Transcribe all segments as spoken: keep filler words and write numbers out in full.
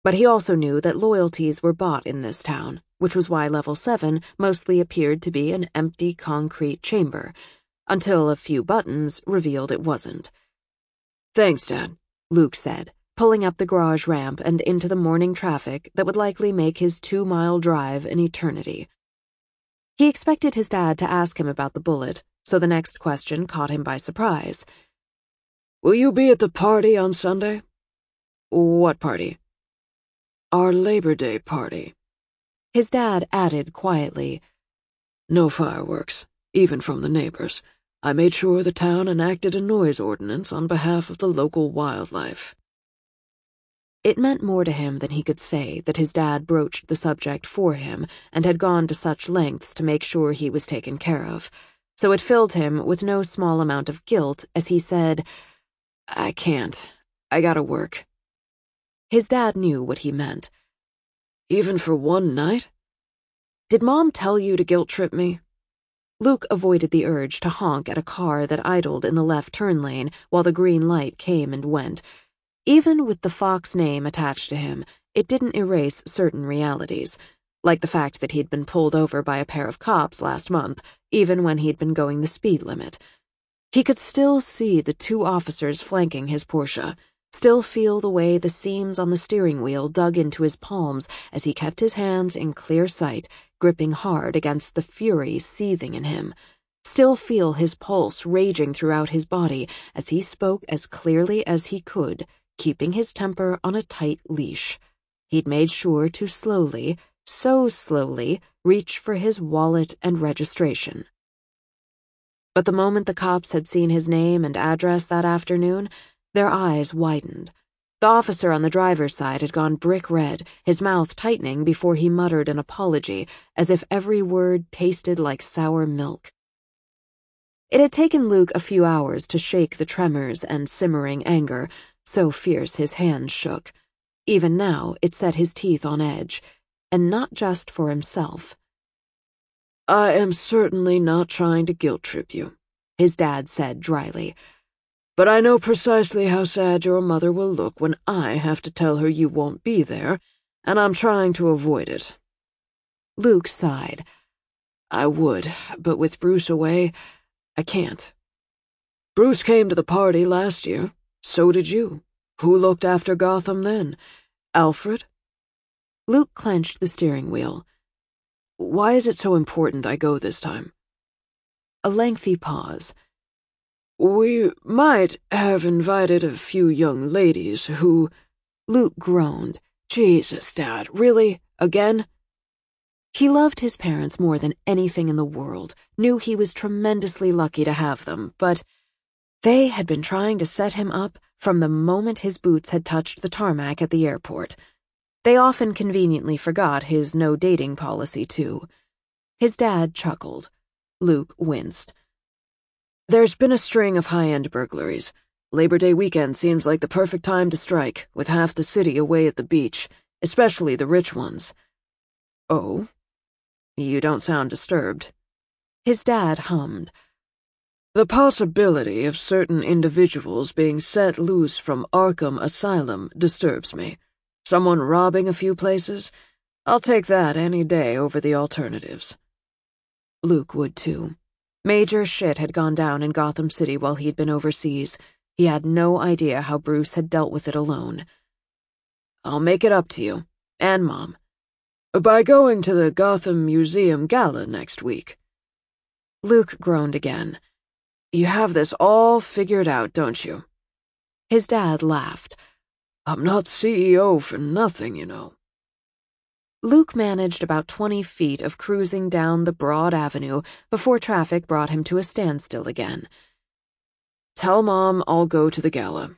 But he also knew that loyalties were bought in this town, which was why Level seven mostly appeared to be an empty concrete chamber, until a few buttons revealed it wasn't. "Thanks, Dad," Luke said, pulling up the garage ramp and into the morning traffic that would likely make his two-mile drive an eternity. He expected his dad to ask him about the bullet, so the next question caught him by surprise. "Will you be at the party on Sunday?" "What party?" "Our Labor Day party." His dad added quietly, "No fireworks, even from the neighbors. I made sure the town enacted a noise ordinance on behalf of the local wildlife." It meant more to him than he could say that his dad broached the subject for him and had gone to such lengths to make sure he was taken care of, so it filled him with no small amount of guilt as he said, "I can't. I gotta work." His dad knew what he meant. "Even for one night? Did Mom tell you to guilt-trip me?" Luke avoided the urge to honk at a car that idled in the left turn lane while the green light came and went. Even with the Fox name attached to him, it didn't erase certain realities, like the fact that he'd been pulled over by a pair of cops last month, even when he'd been going the speed limit. He could still see the two officers flanking his Porsche, still feel the way the seams on the steering wheel dug into his palms as he kept his hands in clear sight, gripping hard against the fury seething in him, still feel his pulse raging throughout his body as he spoke as clearly as he could, keeping his temper on a tight leash. He'd made sure to slowly, so slowly, reach for his wallet and registration. But the moment the cops had seen his name and address that afternoon, their eyes widened. The officer on the driver's side had gone brick red, his mouth tightening before he muttered an apology, as if every word tasted like sour milk. It had taken Luke a few hours to shake the tremors and simmering anger, so fierce his hands shook. Even now, it set his teeth on edge, and not just for himself. "I am certainly not trying to guilt-trip you," his dad said dryly. "But I know precisely how sad your mother will look when I have to tell her you won't be there, and I'm trying to avoid it." Luke sighed. "I would, but with Bruce away, I can't. Bruce came to the party last year. So did you. Who looked after Gotham then? Alfred?" Luke clenched the steering wheel. "Why is it so important I go this time?" A lengthy pause. "We might have invited a few young ladies who—" Luke groaned. "Jesus, Dad, really? Again?" He loved his parents more than anything in the world, knew he was tremendously lucky to have them, but they had been trying to set him up from the moment his boots had touched the tarmac at the airport. They often conveniently forgot his no-dating policy, too. His dad chuckled. Luke winced. "There's been a string of high-end burglaries. Labor Day weekend seems like the perfect time to strike, with half the city away at the beach, especially the rich ones." "Oh? You don't sound disturbed." His dad hummed. "The possibility of certain individuals being set loose from Arkham Asylum disturbs me. Someone robbing a few places? I'll take that any day over the alternatives." Luke would too. Major shit had gone down in Gotham City while he'd been overseas. He had no idea how Bruce had dealt with it alone. "I'll make it up to you, and Mom. By going to the Gotham Museum Gala next week." Luke groaned again. "You have this all figured out, don't you?" His dad laughed. "I'm not C E O for nothing, you know." Luke managed about twenty feet of cruising down the broad avenue before traffic brought him to a standstill again. "Tell Mom I'll go to the gala."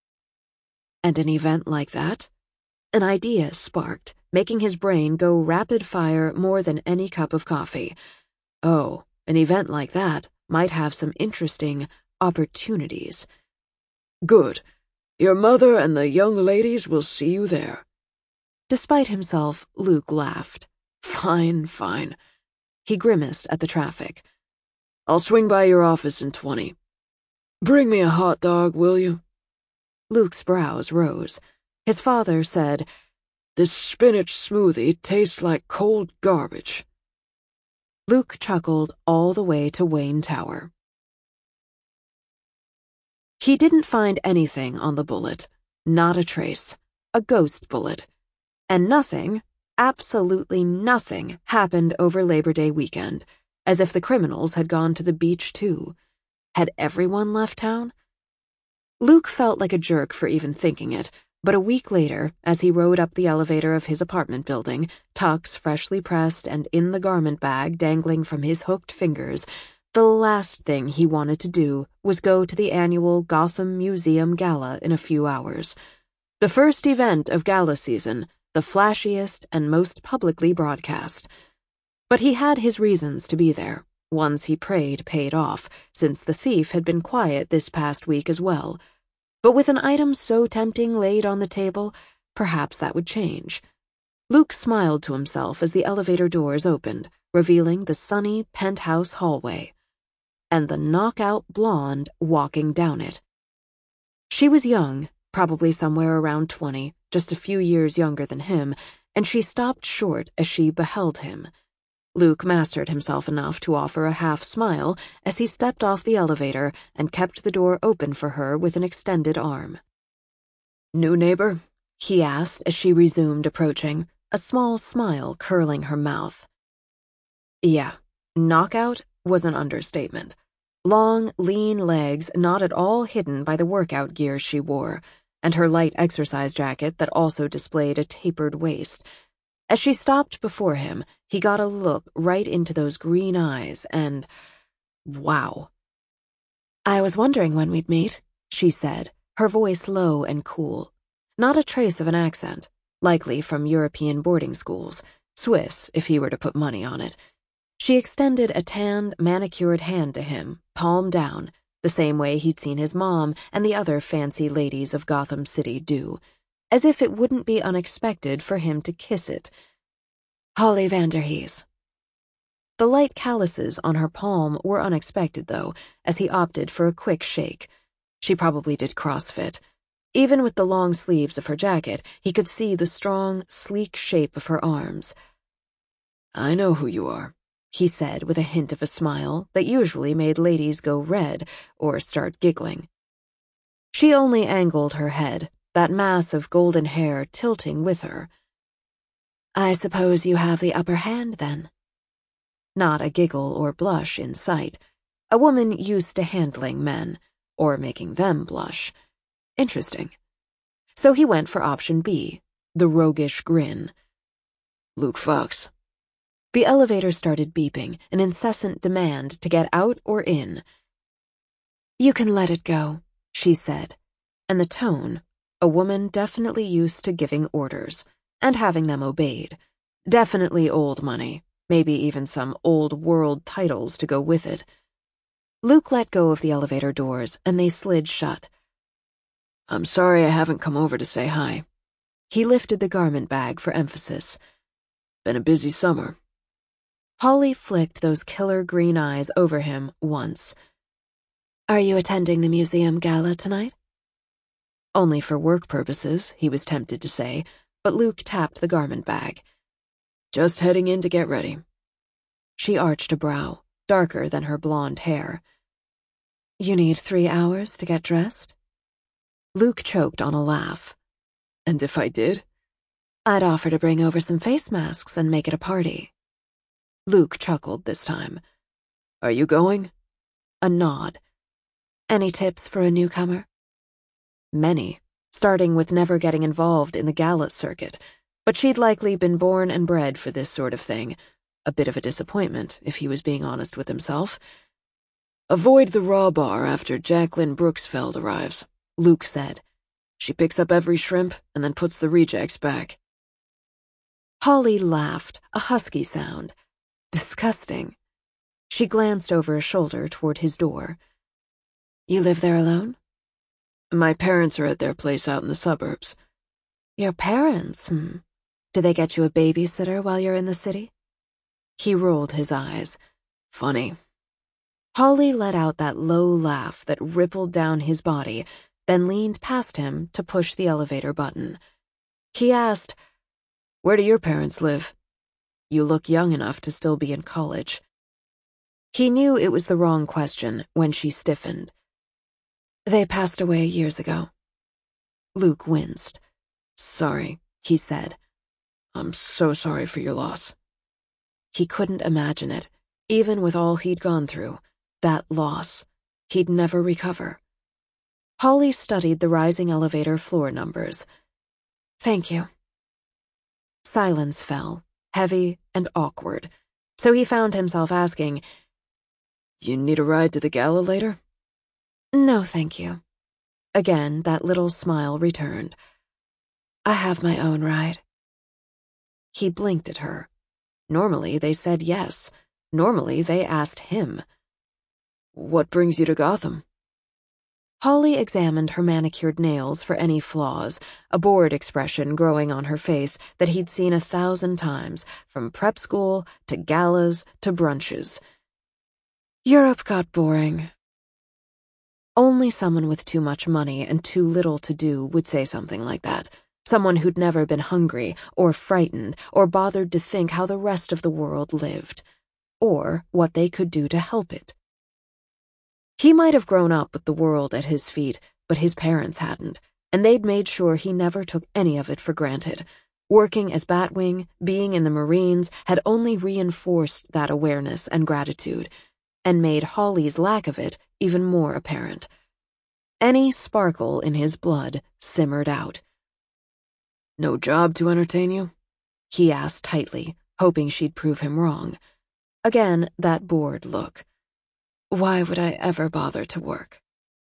And an event like that? An idea sparked, making his brain go rapid-fire more than any cup of coffee. Oh, an event like that might have some interesting opportunities. "Good. Your mother and the young ladies will see you there." Despite himself, Luke laughed. "Fine, fine." He grimaced at the traffic. "I'll swing by your office in twenty. Bring me a hot dog, will you?" Luke's brows rose. His father said, This spinach smoothie tastes like cold garbage. Luke chuckled all the way to Wayne Tower. He didn't find anything on the bullet. Not a trace. A ghost bullet. And nothing, absolutely nothing, happened over Labor Day weekend, as if the criminals had gone to the beach too. Had everyone left town? Luke felt like a jerk for even thinking it, but a week later, as he rode up the elevator of his apartment building, tux freshly pressed and in the garment bag dangling from his hooked fingers, the last thing he wanted to do was go to the annual Gotham Museum Gala in a few hours. The first event of gala season, the flashiest and most publicly broadcast. But he had his reasons to be there. Ones he prayed paid off, since the thief had been quiet this past week as well. But with an item so tempting laid on the table, perhaps that would change. Luke smiled to himself as the elevator doors opened, revealing the sunny penthouse hallway. And the knockout blonde walking down it. She was young, probably somewhere around twenty, just a few years younger than him, and she stopped short as she beheld him. Luke mastered himself enough to offer a half smile as he stepped off the elevator and kept the door open for her with an extended arm. "New neighbor?" he asked as she resumed approaching, a small smile curling her mouth. Yeah, knockout was an understatement. Long, lean legs not at all hidden by the workout gear she wore, and her light exercise jacket that also displayed a tapered waist. As she stopped before him, he got a look right into those green eyes and... wow. "I was wondering when we'd meet," she said, her voice low and cool. Not a trace of an accent, likely from European boarding schools, Swiss if he were to put money on it. She extended a tanned, manicured hand to him, palm down, the same way he'd seen his mom and the other fancy ladies of Gotham City do, as if it wouldn't be unexpected for him to kiss it. "Holly Vanderhees." The light calluses on her palm were unexpected, though, as he opted for a quick shake. She probably did CrossFit. Even with the long sleeves of her jacket, he could see the strong, sleek shape of her arms. "I know who you are," he said with a hint of a smile that usually made ladies go red or start giggling. She only angled her head, that mass of golden hair tilting with her. "I suppose you have the upper hand, then?" Not a giggle or blush in sight. A woman used to handling men, or making them blush. Interesting. So he went for option B, the roguish grin. "Luke Fox." The elevator started beeping, an incessant demand to get out or in. "You can let it go," she said, and the tone, a woman definitely used to giving orders, and having them obeyed. Definitely old money, maybe even some old-world titles to go with it. Luke let go of the elevator doors, and they slid shut. "I'm sorry I haven't come over to say hi." He lifted the garment bag for emphasis. "Been a busy summer." Holly flicked those killer green eyes over him once. "Are you attending the museum gala tonight?" Only for work purposes, he was tempted to say, but Luke tapped the garment bag. "Just heading in to get ready." She arched a brow, darker than her blonde hair. "You need three hours to get dressed?" Luke choked on a laugh. "And if I did?" "I'd offer to bring over some face masks and make it a party." Luke chuckled this time. "Are you going?" A nod. "Any tips for a newcomer?" Many, starting with never getting involved in the gala circuit, but she'd likely been born and bred for this sort of thing. A bit of a disappointment, if he was being honest with himself. "Avoid the raw bar after Jacqueline Brooksfeld arrives," Luke said. "She picks up every shrimp and then puts the rejects back." Holly laughed, a husky sound. Disgusting. She glanced over a shoulder toward his door. "You live there alone?" "My parents are at their place out in the suburbs." "Your parents, hmm. Do they get you a babysitter while you're in the city?" He rolled his eyes. "Funny." Holly let out that low laugh that rippled down his body, then leaned past him to push the elevator button. He asked, Where do your parents live? You look young enough to still be in college. He knew it was the wrong question when she stiffened. They passed away years ago. Luke winced. Sorry, he said. I'm so sorry for your loss. He couldn't imagine it, even with all he'd gone through. That loss. He'd never recover. Holly studied the rising elevator floor numbers. Thank you. Silence fell, heavy and awkward, so he found himself asking, You need a ride to the gala later? No, thank you. Again, that little smile returned. I have my own ride. He blinked at her. Normally they said yes. Normally they asked him. What brings you to Gotham? Holly examined her manicured nails for any flaws, a bored expression growing on her face that he'd seen a thousand times, from prep school to galas to brunches. Europe got boring. Only someone with too much money and too little to do would say something like that. Someone who'd never been hungry or frightened or bothered to think how the rest of the world lived, or what they could do to help it. He might have grown up with the world at his feet, but his parents hadn't, and they'd made sure he never took any of it for granted. Working as Batwing, being in the Marines, had only reinforced that awareness and gratitude, and made Holly's lack of it even more apparent. Any sparkle in his blood simmered out. No job to entertain you? He asked tightly, hoping she'd prove him wrong. Again, that bored look. Why would I ever bother to work?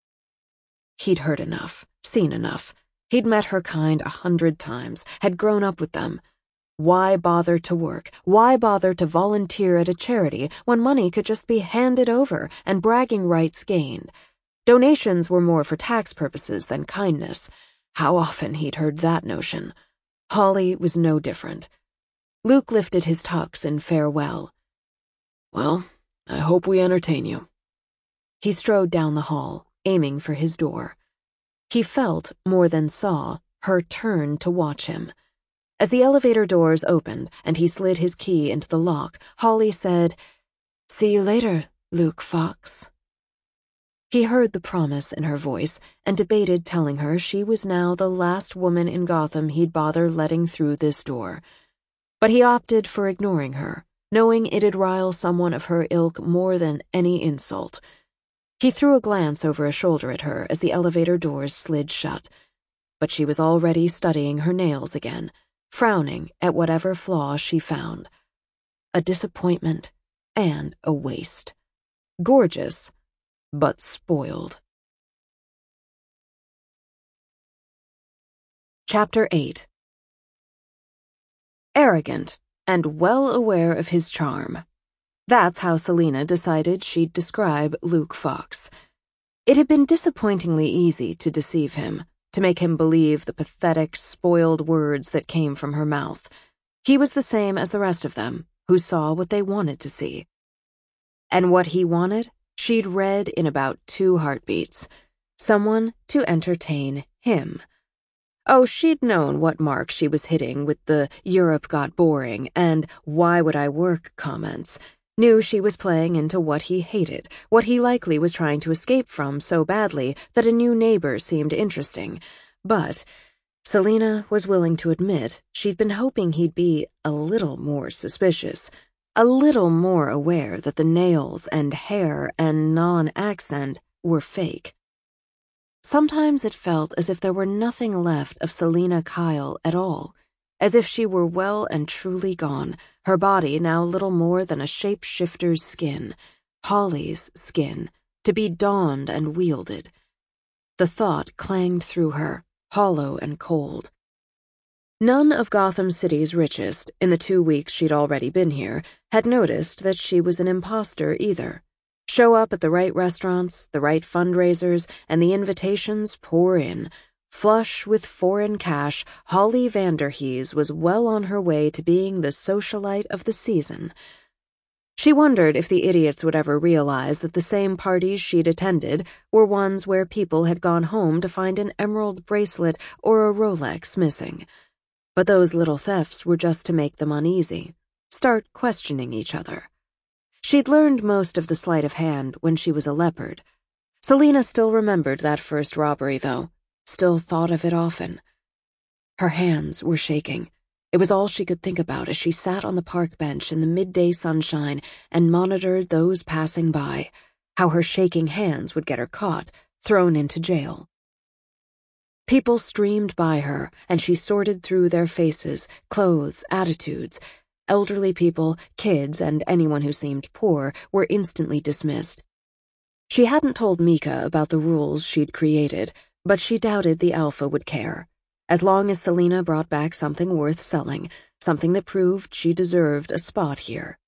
He'd heard enough, seen enough. He'd met her kind a hundred times, had grown up with them. Why bother to work? Why bother to volunteer at a charity when money could just be handed over and bragging rights gained? Donations were more for tax purposes than kindness. How often he'd heard that notion. Holly was no different. Luke lifted his tux in farewell. Well, I hope we entertain you. He strode down the hall, aiming for his door. He felt, more than saw, her turn to watch him. As the elevator doors opened and he slid his key into the lock, Holly said, See you later, Luke Fox. He heard the promise in her voice and debated telling her she was now the last woman in Gotham he'd bother letting through this door. But he opted for ignoring her, knowing it'd rile someone of her ilk more than any insult. He threw a glance over a shoulder at her as the elevator doors slid shut, but she was already studying her nails again, frowning at whatever flaw she found. A disappointment and a waste. Gorgeous, but spoiled. Chapter eight. Arrogant and well aware of his charm. That's how Selina decided she'd describe Luke Fox. It had been disappointingly easy to deceive him, to make him believe the pathetic, spoiled words that came from her mouth. He was the same as the rest of them, who saw what they wanted to see. And what he wanted, she'd read in about two heartbeats. Someone to entertain him. Oh, she'd known what mark she was hitting with the Europe got boring and why would I work comments. Knew she was playing into what he hated, what he likely was trying to escape from so badly that a new neighbor seemed interesting. But Selina was willing to admit she'd been hoping he'd be a little more suspicious, a little more aware that the nails and hair and non-accent were fake. Sometimes it felt as if there were nothing left of Selina Kyle at all, as if she were well and truly gone, her body now little more than a shape-shifter's skin, Holly's skin, to be donned and wielded. The thought clanged through her, hollow and cold. None of Gotham City's richest, in the two weeks she'd already been here, had noticed that she was an imposter either. Show up at the right restaurants, the right fundraisers, and the invitations pour in. Flush with foreign cash, Holly Vanderhees was well on her way to being the socialite of the season. She wondered if the idiots would ever realize that the same parties she'd attended were ones where people had gone home to find an emerald bracelet or a Rolex missing. But those little thefts were just to make them uneasy, start questioning each other. She'd learned most of the sleight of hand when she was a leopard. Selina still remembered that first robbery, though, still thought of it often. Her hands were shaking. It was all she could think about as she sat on the park bench in the midday sunshine and monitored those passing by, how her shaking hands would get her caught, thrown into jail. People streamed by her, and she sorted through their faces, clothes, attitudes. Elderly people, kids, and anyone who seemed poor were instantly dismissed. She hadn't told Mika about the rules she'd created, but she doubted the Alpha would care. As long as Selina brought back something worth selling, something that proved she deserved a spot here.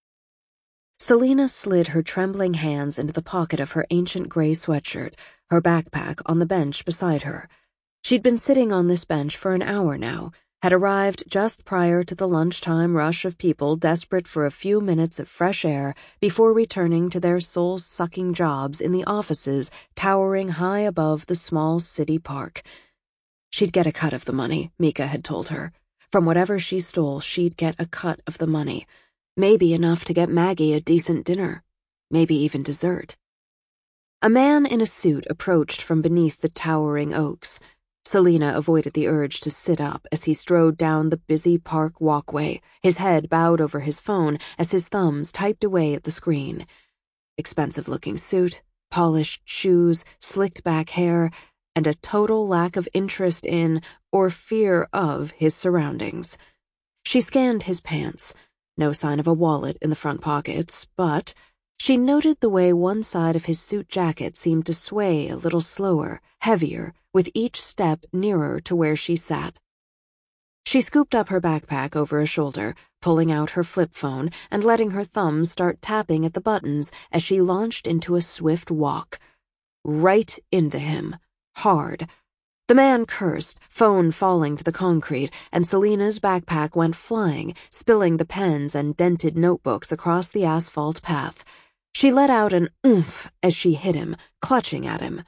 Selina slid her trembling hands into the pocket of her ancient gray sweatshirt, her backpack on the bench beside her. She'd been sitting on this bench for an hour now, had arrived just prior to the lunchtime rush of people desperate for a few minutes of fresh air before returning to their soul-sucking jobs in the offices towering high above the small city park. She'd get a cut of the money, Mika had told her. From whatever she stole, she'd get a cut of the money. Maybe enough to get Maggie a decent dinner. Maybe even dessert. A man in a suit approached from beneath the towering oaks. Selina avoided the urge to sit up as he strode down the busy park walkway, his head bowed over his phone as his thumbs typed away at the screen. Expensive-looking suit, polished shoes, slicked-back hair, and a total lack of interest in, or fear of, his surroundings. She scanned his pants. No sign of a wallet in the front pockets, but she noted the way one side of his suit jacket seemed to sway a little slower, heavier, with each step nearer to where she sat. She scooped up her backpack over a shoulder, pulling out her flip phone and letting her thumbs start tapping at the buttons as she launched into a swift walk. Right into him. Hard. The man cursed, phone falling to the concrete, and Selina's backpack went flying, spilling the pens and dented notebooks across the asphalt path. She let out an oomph as she hit him, clutching at him.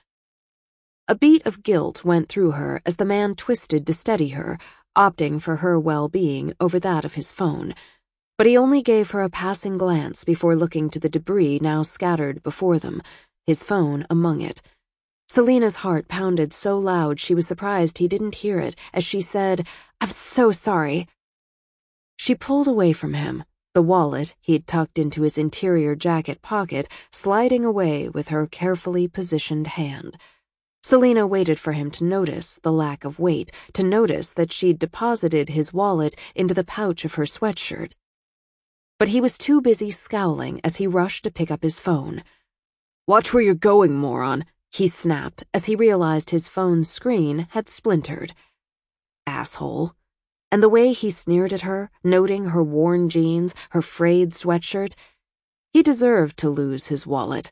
A beat of guilt went through her as the man twisted to steady her, opting for her well-being over that of his phone. But he only gave her a passing glance before looking to the debris now scattered before them, his phone among it. Selina's heart pounded so loud she was surprised he didn't hear it as she said, "I'm so sorry." She pulled away from him, the wallet he'd tucked into his interior jacket pocket sliding away with her carefully positioned hand. Selina waited for him to notice the lack of weight, to notice that she'd deposited his wallet into the pouch of her sweatshirt. But he was too busy scowling as he rushed to pick up his phone. "Watch where you're going, moron," he snapped as he realized his phone's screen had splintered. Asshole. And the way he sneered at her, noting her worn jeans, her frayed sweatshirt, he deserved to lose his wallet.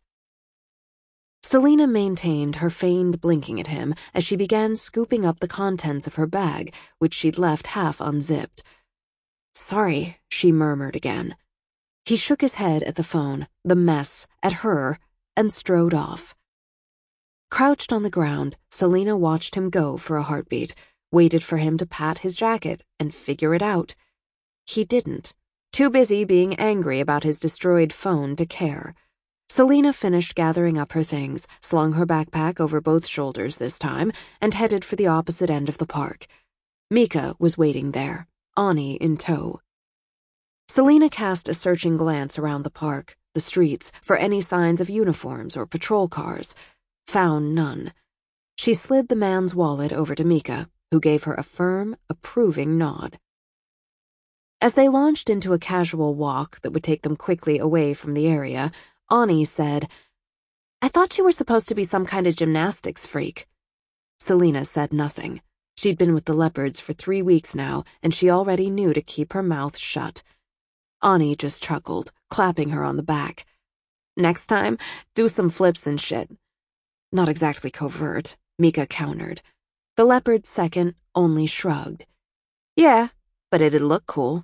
Selina maintained her feigned blinking at him as she began scooping up the contents of her bag, which she'd left half unzipped. "Sorry," she murmured again. He shook his head at the phone, the mess, at her, and strode off. Crouched on the ground, Selina watched him go for a heartbeat, waited for him to pat his jacket and figure it out. He didn't, too busy being angry about his destroyed phone to care. Selina finished gathering up her things, slung her backpack over both shoulders this time, and headed for the opposite end of the park. Mika was waiting there, Ani in tow. Selina cast a searching glance around the park, the streets, for any signs of uniforms or patrol cars. Found none. She slid the man's wallet over to Mika, who gave her a firm, approving nod. As they launched into a casual walk that would take them quickly away from the area, Ani said, "I thought you were supposed to be some kind of gymnastics freak." Selina said nothing. She'd been with the leopards for three weeks now, and she already knew to keep her mouth shut. Ani just chuckled, clapping her on the back. "Next time, do some flips and shit." "Not exactly covert," Mika countered. The leopard's second only shrugged. "Yeah, but it'd look cool."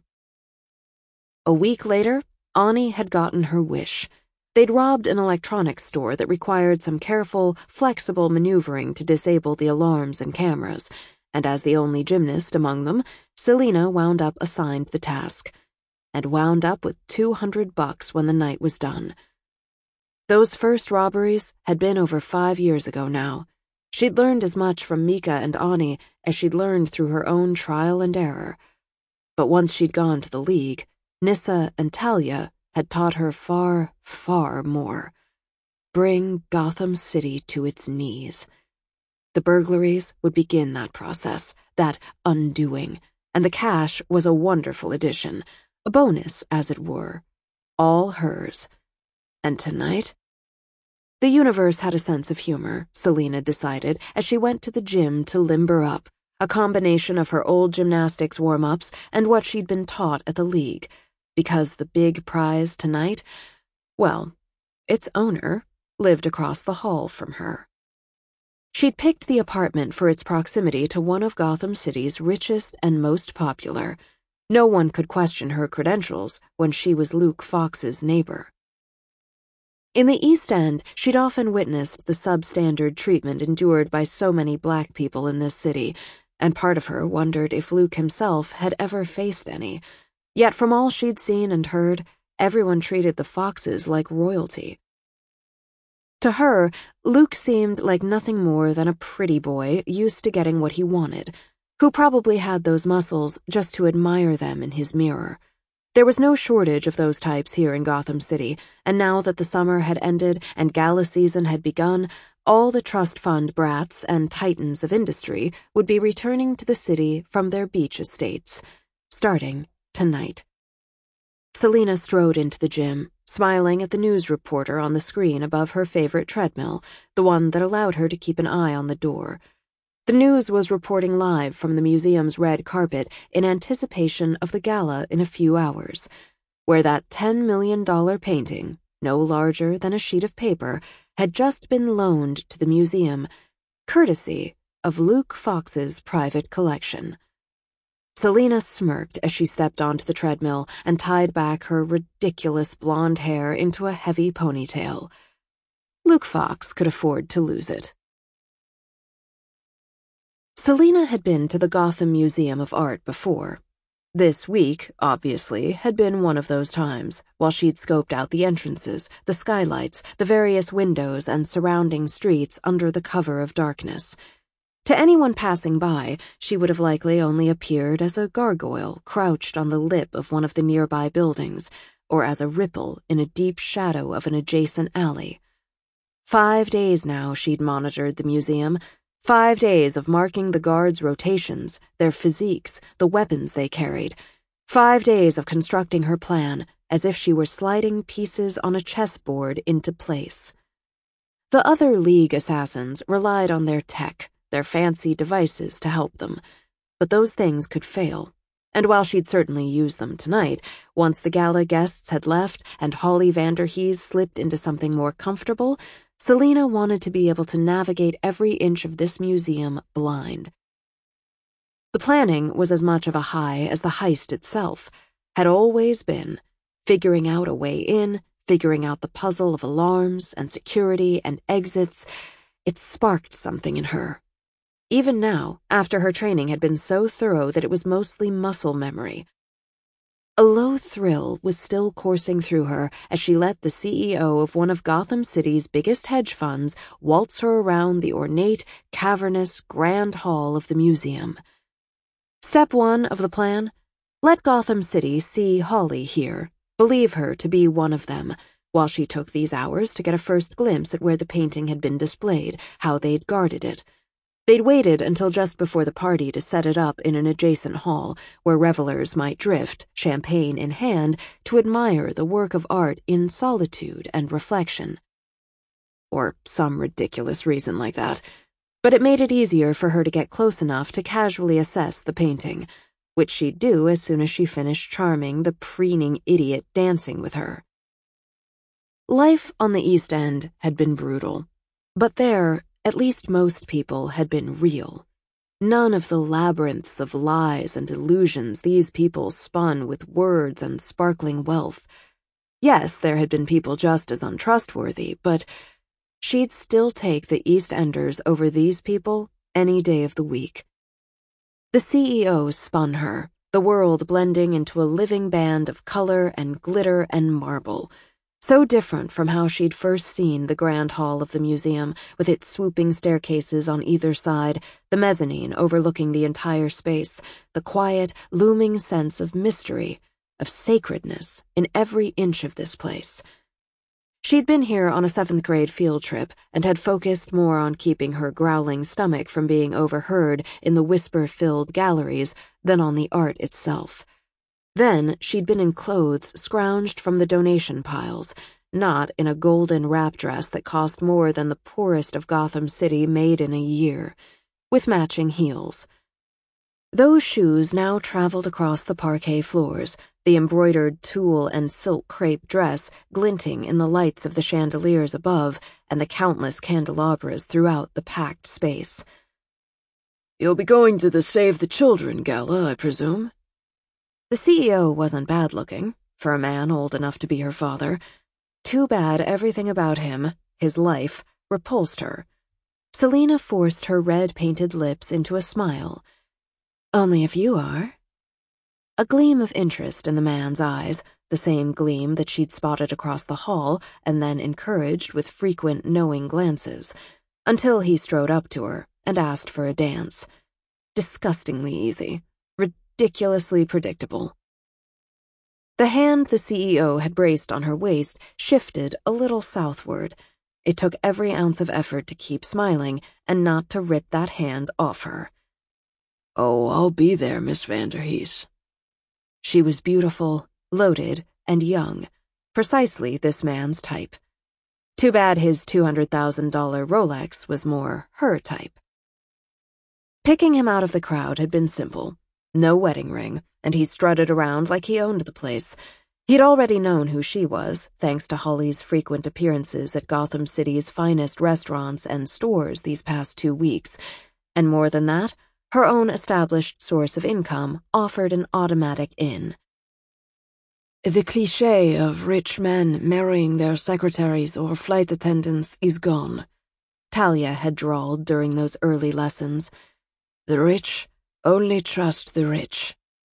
A week later, Ani had gotten her wish. They'd robbed an electronics store that required some careful, flexible maneuvering to disable the alarms and cameras, and as the only gymnast among them, Selina wound up assigned the task, and wound up with two hundred bucks when the night was done. Those first robberies had been over five years ago now. She'd learned as much from Mika and Ani as she'd learned through her own trial and error. But once she'd gone to the League, Nissa and Talia had taught her far, far more. Bring Gotham City to its knees. The burglaries would begin that process, that undoing, and the cash was a wonderful addition, a bonus, as it were, all hers. And tonight? The universe had a sense of humor, Selina decided, as she went to the gym to limber up, a combination of her old gymnastics warm-ups and what she'd been taught at the League, because the big prize tonight, well, its owner lived across the hall from her. She'd picked the apartment for its proximity to one of Gotham City's richest and most popular. No one could question her credentials when she was Luke Fox's neighbor. In the East End, she'd often witnessed the substandard treatment endured by so many black people in this city, and part of her wondered if Luke himself had ever faced any. Yet from all she'd seen and heard, everyone treated the Foxes like royalty. To her, Luke seemed like nothing more than a pretty boy used to getting what he wanted, who probably had those muscles just to admire them in his mirror. There was no shortage of those types here in Gotham City, and now that the summer had ended and gala season had begun, all the trust fund brats and titans of industry would be returning to the city from their beach estates, starting tonight. Selina strode into the gym, smiling at the news reporter on the screen above her favorite treadmill, the one that allowed her to keep an eye on the door. The news was reporting live from the museum's red carpet in anticipation of the gala in a few hours, where that ten million dollar painting, no larger than a sheet of paper, had just been loaned to the museum, courtesy of Luke Fox's private collection. Selina smirked as she stepped onto the treadmill and tied back her ridiculous blonde hair into a heavy ponytail. Luke Fox could afford to lose it. Selina had been to the Gotham Museum of Art before. This week, obviously, had been one of those times, while she'd scoped out the entrances, the skylights, the various windows and surrounding streets under the cover of darkness. To anyone passing by, she would have likely only appeared as a gargoyle crouched on the lip of one of the nearby buildings, or as a ripple in a deep shadow of an adjacent alley. Five days now she'd monitored the museum, five days of marking the guards' rotations, their physiques, the weapons they carried, five days of constructing her plan as if she were sliding pieces on a chessboard into place. The other League assassins relied on their tech, their fancy devices to help them, but those things could fail. And while she'd certainly use them tonight, once the gala guests had left and Holly Vanderhees slipped into something more comfortable, Selina wanted to be able to navigate every inch of this museum blind. The planning was as much of a high as the heist itself, had always been, figuring out a way in, figuring out the puzzle of alarms and security and exits. It sparked something in her. Even now, after her training had been so thorough that it was mostly muscle memory. A low thrill was still coursing through her as she let the C E O of one of Gotham City's biggest hedge funds waltz her around the ornate, cavernous, grand hall of the museum. Step one of the plan: let Gotham City see Holly here, believe her to be one of them, while she took these hours to get a first glimpse at where the painting had been displayed, how they'd guarded it. They'd waited until just before the party to set it up in an adjacent hall where revelers might drift, champagne in hand, to admire the work of art in solitude and reflection. Or some ridiculous reason like that. But it made it easier for her to get close enough to casually assess the painting, which she'd do as soon as she finished charming the preening idiot dancing with her. Life on the East End had been brutal, but there, at least most people had been real. None of the labyrinths of lies and illusions these people spun with words and sparkling wealth. Yes, there had been people just as untrustworthy, but she'd still take the East Enders over these people any day of the week. The C E O spun her, the world blending into a living band of color and glitter and marble, so different from how she'd first seen the grand hall of the museum, with its swooping staircases on either side, the mezzanine overlooking the entire space, the quiet, looming sense of mystery, of sacredness in every inch of this place. She'd been here on a seventh grade field trip and had focused more on keeping her growling stomach from being overheard in the whisper-filled galleries than on the art itself. Then she'd been in clothes scrounged from the donation piles, not in a golden wrap dress that cost more than the poorest of Gotham City made in a year, with matching heels. Those shoes now traveled across the parquet floors, the embroidered tulle and silk crepe dress glinting in the lights of the chandeliers above and the countless candelabras throughout the packed space. "You'll be going to the Save the Children gala, I presume?" The C E O wasn't bad-looking, for a man old enough to be her father. Too bad everything about him, his life, repulsed her. Selina forced her red-painted lips into a smile. "Only if you are." A gleam of interest in the man's eyes, the same gleam that she'd spotted across the hall and then encouraged with frequent knowing glances, until he strode up to her and asked for a dance. Disgustingly easy. Ridiculously predictable. The hand the C E O had braced on her waist shifted a little southward. It took every ounce of effort to keep smiling and not to rip that hand off her. "Oh, I'll be there, Miss Vanderhees." She was beautiful, loaded, and young, precisely this man's type. Too bad his two hundred thousand dollars Rolex was more her type. Picking him out of the crowd had been simple. No wedding ring, and he strutted around like he owned the place. He'd already known who she was, thanks to Holly's frequent appearances at Gotham City's finest restaurants and stores these past two weeks, and more than that, her own established source of income offered an automatic in. "The cliché of rich men marrying their secretaries or flight attendants is gone," Talia had drawled during those early lessons. "The rich only trust the rich."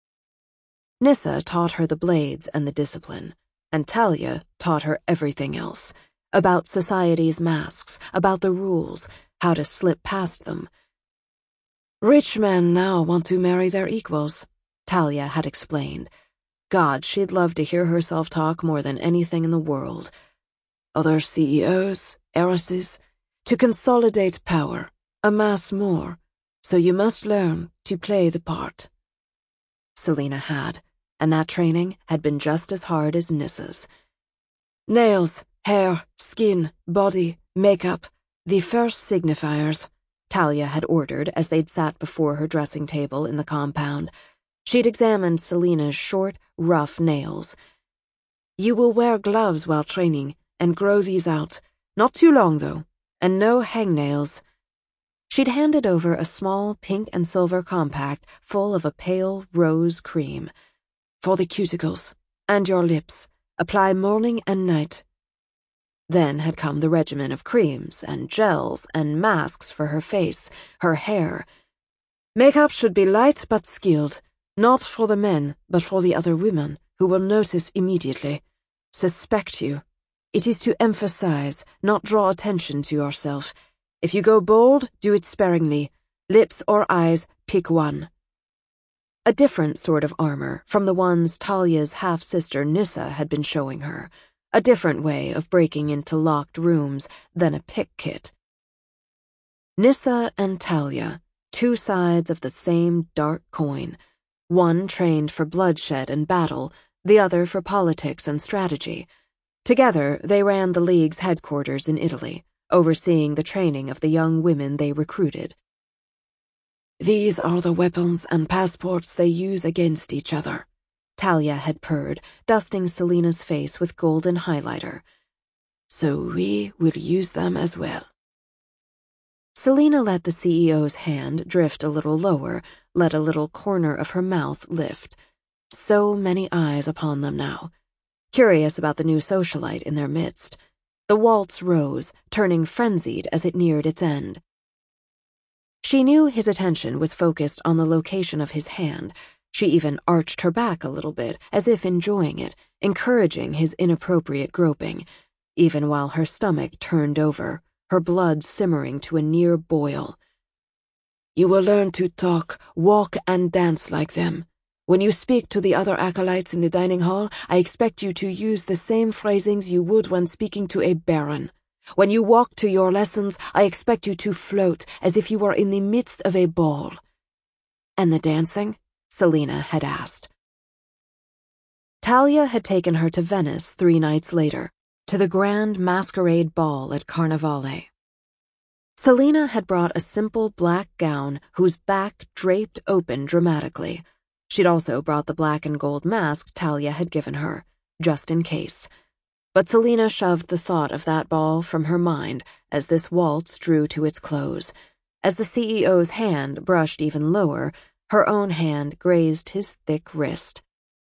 Nyssa taught her the blades and the discipline, and Talia taught her everything else, about society's masks, about the rules, how to slip past them. "Rich men now want to marry their equals," Talia had explained. God, she'd love to hear herself talk more than anything in the world. "Other C E Os, heiresses, to consolidate power, amass more, so you must learn to play the part." Selina had, and that training had been just as hard as Nyssa's. "Nails, hair, skin, body, makeup, the first signifiers," Talia had ordered as they'd sat before her dressing table in the compound. She'd examined Selina's short, rough nails. "You will wear gloves while training, and grow these out. Not too long, though, and no hangnails." She'd handed over a small pink and silver compact full of a pale rose cream. "For the cuticles, and your lips, apply morning and night." Then had come the regimen of creams and gels and masks for her face, her hair. "Makeup should be light but skilled, not for the men, but for the other women, who will notice immediately. Suspect you. It is to emphasize, not draw attention to yourself. If you go bold, do it sparingly. Lips or eyes, pick one." A different sort of armor from the ones Talia's half-sister Nyssa had been showing her. A different way of breaking into locked rooms than a pick kit. Nyssa and Talia, two sides of the same dark coin. One trained for bloodshed and battle, the other for politics and strategy. Together, they ran the League's headquarters in Italy, overseeing the training of the young women they recruited. "These are the weapons and passports they use against each other," Talia had purred, dusting Selina's face with golden highlighter. "So we will use them as well." Selina let the C E O's hand drift a little lower, let a little corner of her mouth lift. So many eyes upon them now, curious about the new socialite in their midst. The waltz rose, turning frenzied as it neared its end. She knew his attention was focused on the location of his hand. She even arched her back a little bit, as if enjoying it, encouraging his inappropriate groping, even while her stomach turned over, her blood simmering to a near boil. "You will learn to talk, walk, and dance like them. When you speak to the other acolytes in the dining hall, I expect you to use the same phrasings you would when speaking to a baron. When you walk to your lessons, I expect you to float as if you were in the midst of a ball." "And the dancing?" Selina had asked. Talia had taken her to Venice three nights later, to the grand masquerade ball at Carnevale. Selina had brought a simple black gown whose back draped open dramatically. She'd also brought the black and gold mask Talia had given her, just in case. But Selina shoved the thought of that ball from her mind as this waltz drew to its close. As the C E O's hand brushed even lower, her own hand grazed his thick wrist.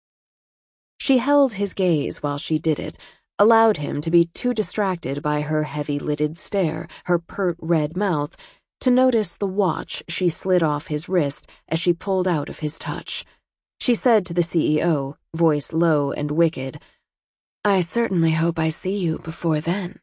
She held his gaze while she did it, allowed him to be too distracted by her heavy-lidded stare, her pert red mouth, to notice the watch she slid off his wrist as she pulled out of his touch. She said to the C E O, voice low and wicked, "I certainly hope I see you before then."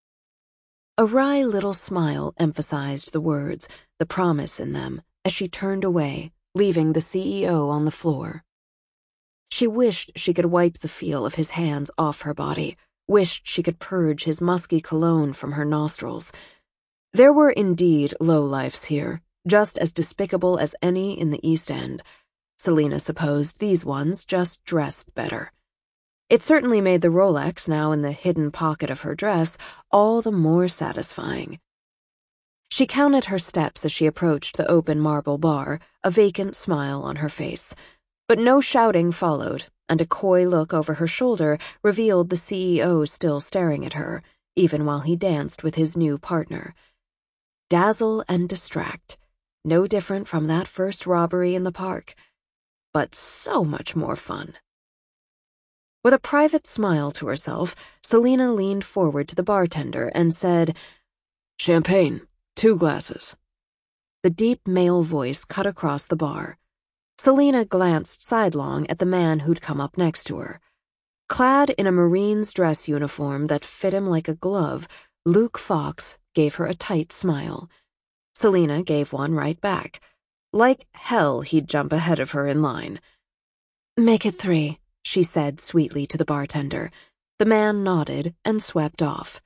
A wry little smile emphasized the words, the promise in them, as she turned away, leaving the C E O on the floor. She wished she could wipe the feel of his hands off her body, wished she could purge his musky cologne from her nostrils. There were indeed lowlifes here, just as despicable as any in the East End. Selina supposed these ones just dressed better. It certainly made the Rolex, now in the hidden pocket of her dress, all the more satisfying. She counted her steps as she approached the open marble bar, a vacant smile on her face. But no shouting followed, and a coy look over her shoulder revealed the C E O still staring at her, even while he danced with his new partner. Dazzle and distract, no different from that first robbery in the park, but so much more fun. With a private smile to herself, Selina leaned forward to the bartender and said, "Champagne, two glasses." The deep male voice cut across the bar. Selina glanced sidelong at the man who'd come up next to her. Clad in a Marine's dress uniform that fit him like a glove, Luke Fox gave her a tight smile. Selina gave one right back. Like hell he'd jump ahead of her in line. "Make it three," she said sweetly to the bartender. The man nodded and swept off.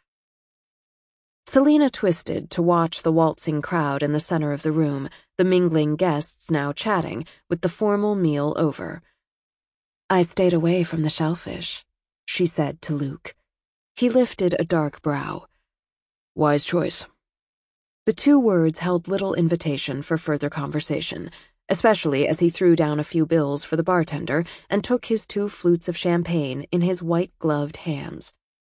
Selina twisted to watch the waltzing crowd in the center of the room, the mingling guests now chatting, with the formal meal over. "I stayed away from the shellfish," she said to Luke. He lifted a dark brow. "Wise choice." The two words held little invitation for further conversation, especially as he threw down a few bills for the bartender and took his two flutes of champagne in his white-gloved hands.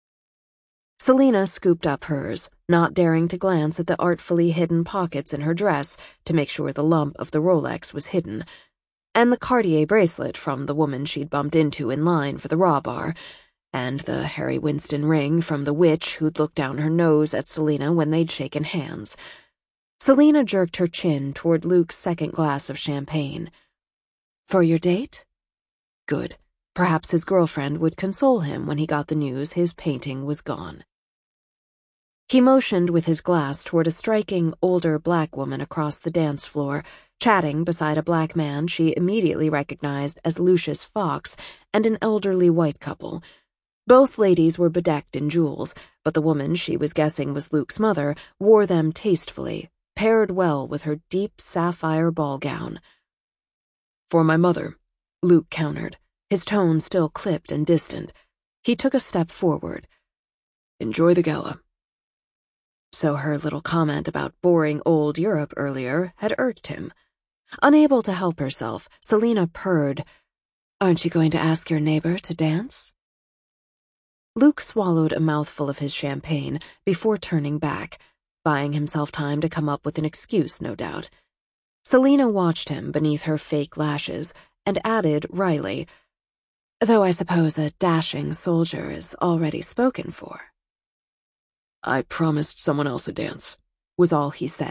Selina scooped up hers, not daring to glance at the artfully hidden pockets in her dress to make sure the lump of the Rolex was hidden, and the Cartier bracelet from the woman she'd bumped into in line for the raw bar, and the Harry Winston ring from the witch who'd looked down her nose at Selina when they'd shaken hands. Selina jerked her chin toward Luke's second glass of champagne. "For your date?" Good. Perhaps his girlfriend would console him when he got the news his painting was gone. He motioned with his glass toward a striking, older black woman across the dance floor, chatting beside a black man she immediately recognized as Lucius Fox and an elderly white couple. Both ladies were bedecked in jewels, but the woman she was guessing was Luke's mother wore them tastefully, paired well with her deep sapphire ball gown. "For my mother," Luke countered, his tone still clipped and distant. He took a step forward. "Enjoy the gala." So her little comment about boring old Europe earlier had irked him. Unable to help herself, Selina purred, "Aren't you going to ask your neighbor to dance?" Luke swallowed a mouthful of his champagne before turning back, buying himself time to come up with an excuse, no doubt. Selina watched him beneath her fake lashes and added wryly, "Though I suppose a dashing soldier is already spoken for." "I promised someone else a dance," was all he said,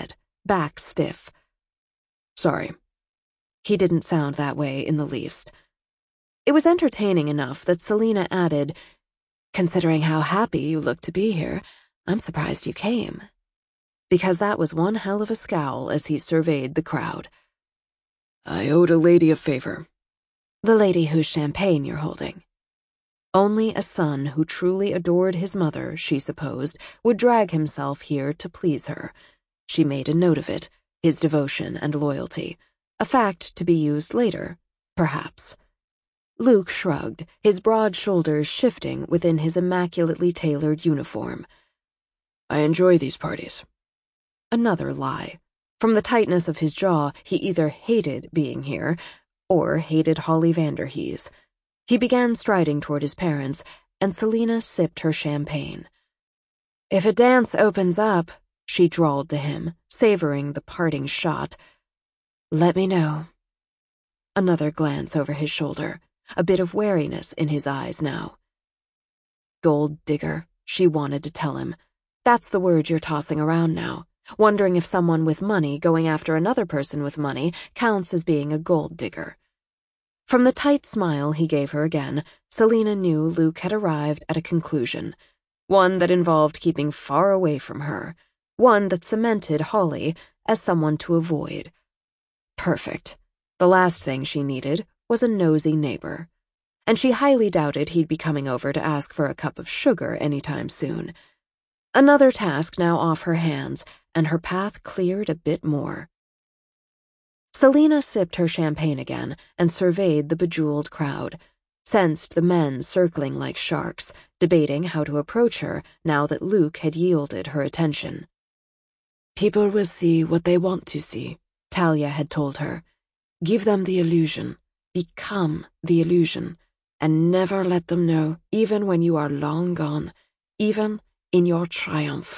back stiff. Sorry. He didn't sound that way in the least. It was entertaining enough that Selina added, "Considering how happy you look to be here, I'm surprised you came." Because that was one hell of a scowl as he surveyed the crowd. "I owed a lady a favor." "The lady whose champagne you're holding." Only a son who truly adored his mother, she supposed, would drag himself here to please her. She made a note of it, his devotion and loyalty, a fact to be used later, perhaps. Luke shrugged, his broad shoulders shifting within his immaculately tailored uniform. "I enjoy these parties." Another lie. From the tightness of his jaw, he either hated being here or hated Holly Vanderhees. He began striding toward his parents, and Selina sipped her champagne. "If a dance opens up," she drawled to him, savoring the parting shot, "let me know." Another glance over his shoulder, a bit of wariness in his eyes now. "Gold digger," she wanted to tell him. "That's the word you're tossing around now, wondering if someone with money going after another person with money counts as being a gold digger." From the tight smile he gave her again, Selina knew Luke had arrived at a conclusion, one that involved keeping far away from her, one that cemented Holly as someone to avoid. Perfect. The last thing she needed was a nosy neighbor. And she highly doubted he'd be coming over to ask for a cup of sugar anytime soon. Another task now off her hands, and her path cleared a bit more. Selina sipped her champagne again and surveyed the bejeweled crowd, sensed the men circling like sharks, debating how to approach her now that Luke had yielded her attention. "People will see what they want to see," Talia had told her. "Give them the illusion, become the illusion, and never let them know, even when you are long gone, even in your triumph."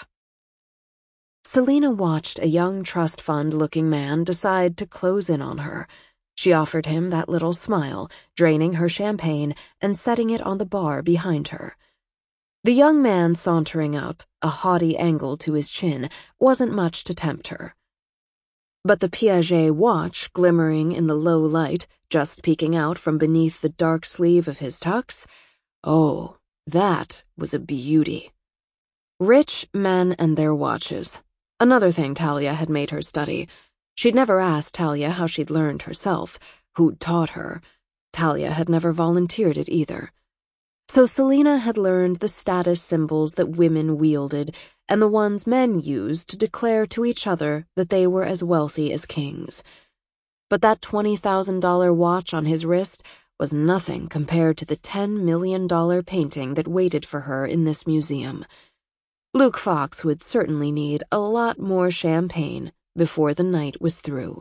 Selina watched a young trust fund-looking man decide to close in on her. She offered him that little smile, draining her champagne and setting it on the bar behind her. The young man sauntering up, a haughty angle to his chin, wasn't much to tempt her. But the Piaget watch glimmering in the low light, just peeking out from beneath the dark sleeve of his tux, oh, that was a beauty. Rich men and their watches. Another thing Talia had made her study. She'd never asked Talia how she'd learned herself, who'd taught her. Talia had never volunteered it either. So Selina had learned the status symbols that women wielded and the ones men used to declare to each other that they were as wealthy as kings. But that twenty thousand dollar watch on his wrist was nothing compared to the ten million dollar painting that waited for her in this museum. Luke Fox would certainly need a lot more champagne before the night was through.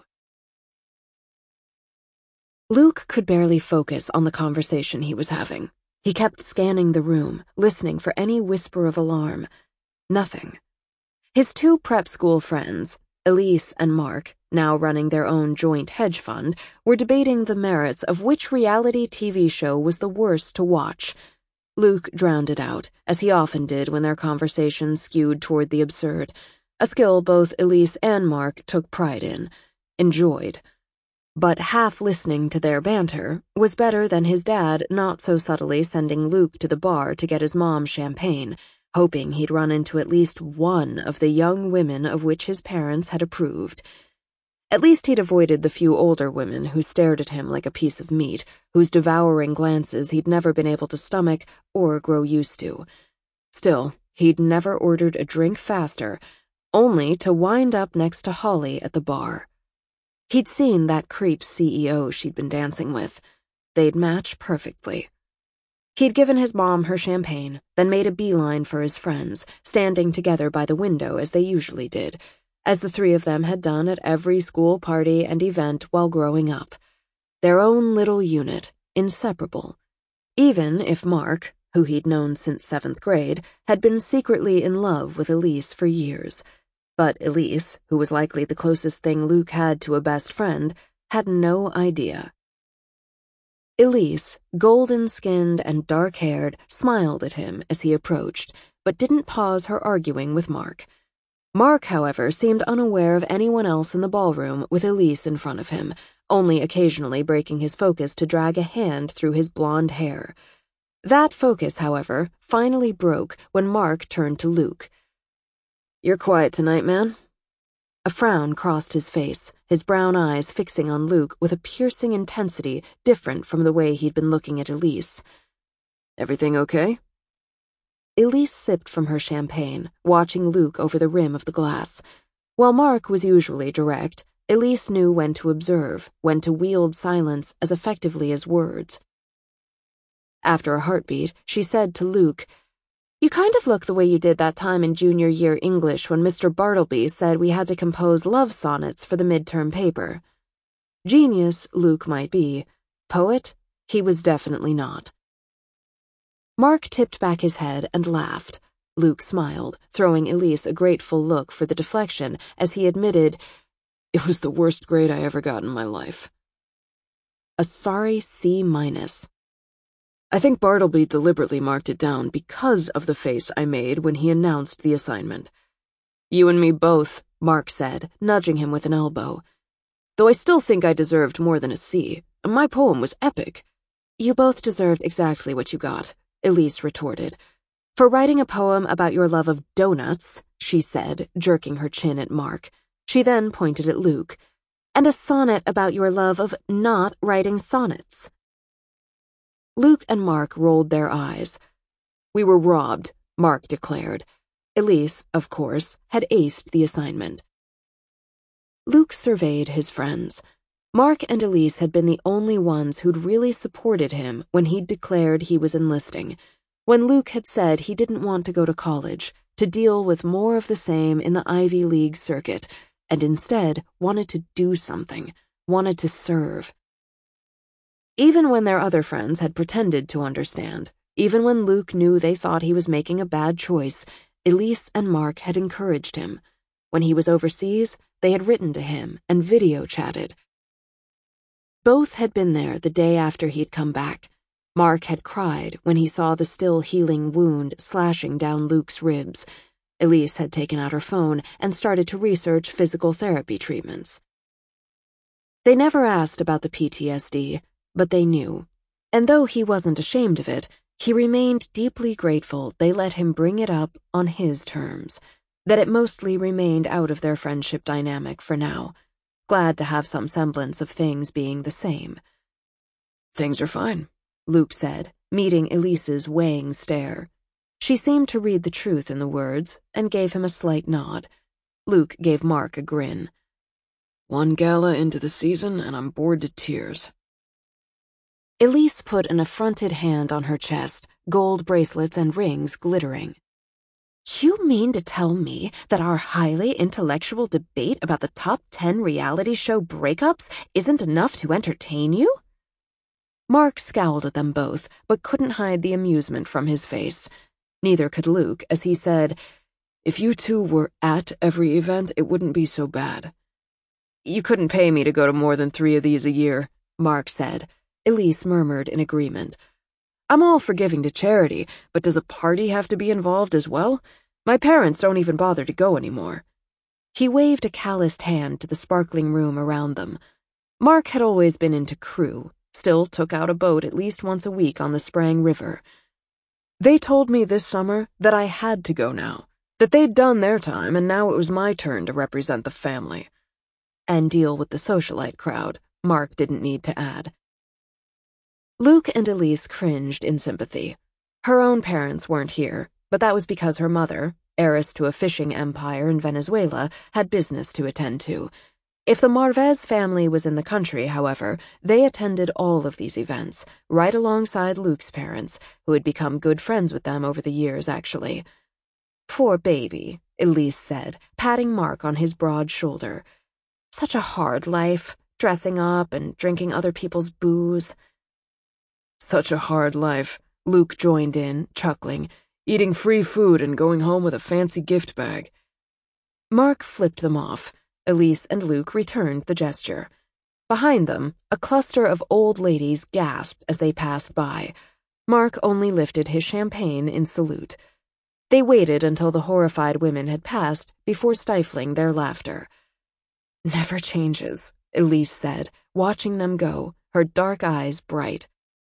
Luke could barely focus on the conversation he was having. He kept scanning the room, listening for any whisper of alarm. Nothing. His two prep school friends, Elise and Mark, now running their own joint hedge fund, were debating the merits of which reality T V show was the worst to watch. Luke drowned it out, as he often did when their conversations skewed toward the absurd, a skill both Elise and Mark took pride in, enjoyed. But half listening to their banter was better than his dad not so subtly sending Luke to the bar to get his mom champagne, hoping he'd run into at least one of the young women of which his parents had approved. At least he'd avoided the few older women who stared at him like a piece of meat, whose devouring glances he'd never been able to stomach or grow used to. Still, he'd never ordered a drink faster, only to wind up next to Holly at the bar. He'd seen that creep C E O she'd been dancing with. They'd match perfectly. He'd given his mom her champagne, then made a beeline for his friends, standing together by the window as they usually did, as the three of them had done at every school party and event while growing up. Their own little unit, inseparable. Even if Mark, who he'd known since seventh grade, had been secretly in love with Elise for years. But Elise, who was likely the closest thing Luke had to a best friend, had no idea. Elise, golden-skinned and dark-haired, smiled at him as he approached, but didn't pause her arguing with Mark. Mark, however, seemed unaware of anyone else in the ballroom with Elise in front of him, only occasionally breaking his focus to drag a hand through his blonde hair. That focus, however, finally broke when Mark turned to Luke. "You're quiet tonight, man." A frown crossed his face, his brown eyes fixing on Luke with a piercing intensity different from the way he'd been looking at Elise. "Everything okay?" Elise sipped from her champagne, watching Luke over the rim of the glass. While Mark was usually direct, Elise knew when to observe, when to wield silence as effectively as words. After a heartbeat, she said to Luke, "You kind of look the way you did that time in junior year English when Mister Bartleby said we had to compose love sonnets for the midterm paper." Genius, Luke might be. Poet, he was definitely not. Mark tipped back his head and laughed. Luke smiled, throwing Elise a grateful look for the deflection as he admitted, "It was the worst grade I ever got in my life." A sorry C minus. "I think Bartleby deliberately marked it down because of the face I made when he announced the assignment." "You and me both," Mark said, nudging him with an elbow. "Though I still think I deserved more than a C. My poem was epic." "You both deserved exactly what you got," Elise retorted. "For writing a poem about your love of donuts," she said, jerking her chin at Mark. She then pointed at Luke. "And a sonnet about your love of not writing sonnets." Luke and Mark rolled their eyes. "We were robbed," Mark declared. Elise, of course, had aced the assignment. Luke surveyed his friends. Mark and Elise had been the only ones who'd really supported him when he'd declared he was enlisting, when Luke had said he didn't want to go to college, to deal with more of the same in the Ivy League circuit, and instead wanted to do something, wanted to serve. Even when their other friends had pretended to understand, even when Luke knew they thought he was making a bad choice, Elise and Mark had encouraged him. When he was overseas, they had written to him and video chatted. Both had been there the day after he'd come back. Mark had cried when he saw the still healing wound slashing down Luke's ribs. Elise had taken out her phone and started to research physical therapy treatments. They never asked about the P T S D, but they knew. And though he wasn't ashamed of it, he remained deeply grateful they let him bring it up on his terms, that it mostly remained out of their friendship dynamic for now. Glad to have some semblance of things being the same. "Things are fine," Luke said, meeting Elise's weighing stare. She seemed to read the truth in the words and gave him a slight nod. Luke gave Mark a grin. "One gala into the season and I'm bored to tears." Elise put an affronted hand on her chest, gold bracelets and rings glittering. "You mean to tell me that our highly intellectual debate about the top ten reality show breakups isn't enough to entertain you?" Mark scowled at them both, but couldn't hide the amusement from his face. Neither could Luke, as he said, "If you two were at every event, it wouldn't be so bad." "You couldn't pay me to go to more than three of these a year," Mark said. Elise murmured in agreement. "I'm all for giving to charity, but does a party have to be involved as well? My parents don't even bother to go anymore." He waved a calloused hand to the sparkling room around them. Mark had always been into crew, still took out a boat at least once a week on the Sprang River. "They told me this summer that I had to go now, that they'd done their time and now it was my turn to represent the family." And deal with the socialite crowd, Mark didn't need to add. Luke and Elise cringed in sympathy. Her own parents weren't here, but that was because her mother, heiress to a fishing empire in Venezuela, had business to attend to. If the Marvez family was in the country, however, they attended all of these events, right alongside Luke's parents, who had become good friends with them over the years, actually. "Poor baby," Elise said, patting Mark on his broad shoulder. "Such a hard life, dressing up and drinking other people's booze." "Such a hard life," Luke joined in, chuckling, "eating free food and going home with a fancy gift bag." Mark flipped them off. Elise and Luke returned the gesture. Behind them, a cluster of old ladies gasped as they passed by. Mark only lifted his champagne in salute. They waited until the horrified women had passed before stifling their laughter. "Never changes," Elise said, watching them go, her dark eyes bright.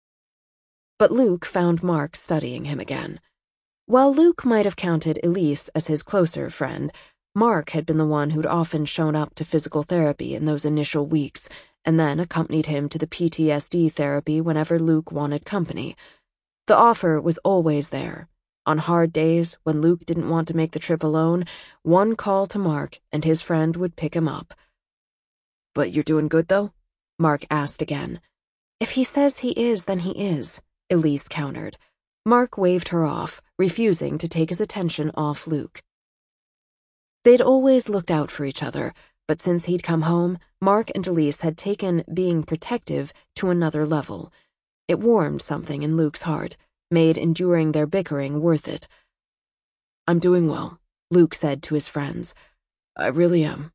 But Luke found Mark studying him again. While Luke might have counted Elise as his closer friend, Mark had been the one who'd often shown up to physical therapy in those initial weeks, and then accompanied him to the P T S D therapy whenever Luke wanted company. The offer was always there. On hard days, when Luke didn't want to make the trip alone, one call to Mark and his friend would pick him up. "But you're doing good, though?" Mark asked again. "If he says he is, then he is," Elise countered. Mark waved her off, refusing to take his attention off Luke. They'd always looked out for each other, but since he'd come home, Mark and Elise had taken being protective to another level. It warmed something in Luke's heart, made enduring their bickering worth it. "I'm doing well," Luke said to his friends. "I really am."